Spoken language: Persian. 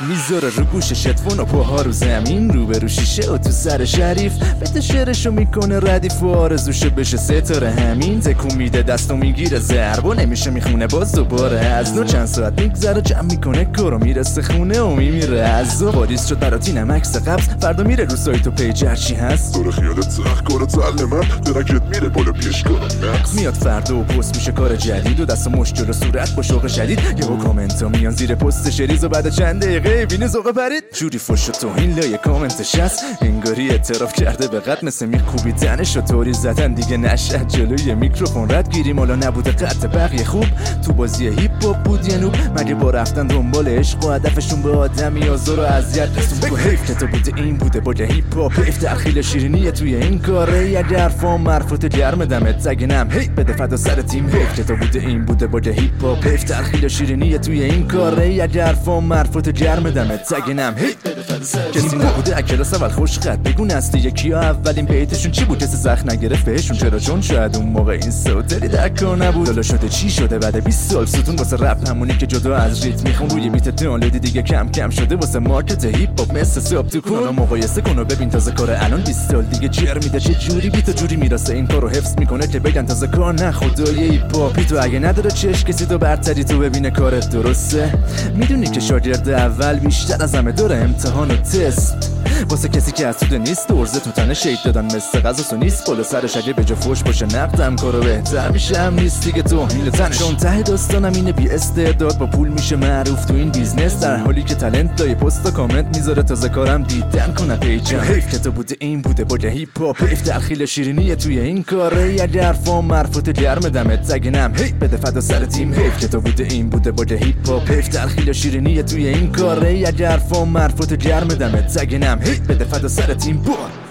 میذاره رو گوشش هدفون و پاها رو زمین، رو به رو شیشه و تو سر شریف بده شعرشو میکنه ردیف و آرزوشو بشه ستاره همین. تکون میده دستو میگیره ضرب و نمیشه میخونه باز دوباره از نو. چند ساعت میگذره جمع میکنه کارو میرسه خونه و میمیره از و واریز شد برات اینم عکس قبض، فردا میره رو سایت و پیج هرچی هست داره خیالت سخت کارو تعل من درکت میره بالا بیش کنم میاد فردا و پست میشه کار جدید و دست و مشت جلو صورت با شوق شدید. یهو کامنت ها میان زیر پست شریز و بعد چند دقیقه بینه ذوق پرید جوری فش و توهین لای کامنتش هست انگاری اعتراف کرده به قد مثل میکوبیدنش و طوری زدن دیگه نشد جلوی میکروفون رد گیریم حالا نبوده قطع بقیه خوب تو بازی هیپ هاپ بود یه نوب مگه با رفتن دنبال عشق و هدفشون به آدمی آزار و اذیت رسون. بگو حیف که تو بوده این بوده با هیپ هاپ حیف ترخیل شیرینیه توی این کاره اگر فام مرفوت گرم دمت زگنم هی بده فدا سر تیم حیف که تو بوده این بوده با هیپ هاپ حیف ترخیل شیرینیه توی این کاره اگر فام مرفوت گرم دمت زگنم هی بده فدا سر کسی نبوده اکلاس اول خوش خط بگو نستی یکی ها اولین بیتشون چی بود کسی زخم نگرفت بهشون چرا چون شاید اون موقع این سوتری در کار نبود حالا شده چی شده بعد 20 سال ستون واسه رپ همونی که جدا از ریتم میخوام روی بیت دانلودی دیگه کم کم شده واسه مارکت هیپ هاپ مثل ساب تو کن مقایسه کن و ببین تازه کار الان 20 سال دیگه جر میده چه جوری بیت جوری میرسه این کارو حفظ میکنه که بگن تازه کار نه خدای هیپ هاپی تو اگه نداره چش کسی تو برتری تو ببینه کارت درسته میدونی که شاگرد اول بیشتر از همه داره امتحان و تست واسه کسی که حسود نیست ارزه تو تنه شید دادن مثل غذا نیست بالا سرش اگه به جا فوش باشه نقدم کارو بهتر میشه هم نیست دیگه توهین تنه چون ته داستانم اینه بی استعداد با پول میشه معروف تو این بیزنس در حالی که تالنت لای پست و کامنت میذاره تازه کارم دیدن کنه پیجم حیف که تو بوده این بوده با هیپ هاپ حیف ترخیل شیرینیه توی این کاره اگر فام مرفوت گرم دمت زگنم هی بده فدا سر تیم حیف که تو بوده این بوده با هیپ هاپ حیف ترخیل شیرینیه توی این کاره اگر فام مرفوت گرم دمت زگنم هی بده فدا سر تیم